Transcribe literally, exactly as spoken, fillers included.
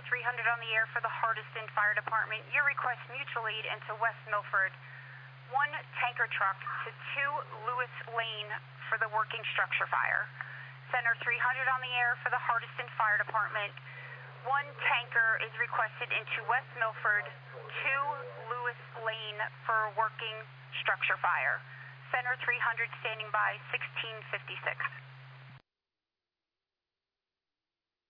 three hundred on the air for the Hardiston Fire Department. Your request mutual aid into West Milford. One tanker truck to two Lewis Lane for the working structure fire. Center three hundred on the air for the Hardiston Fire Department. One tanker is requested into West Milford, two Lewis Lane for working structure fire. Center three hundred standing by, sixteen fifty-six.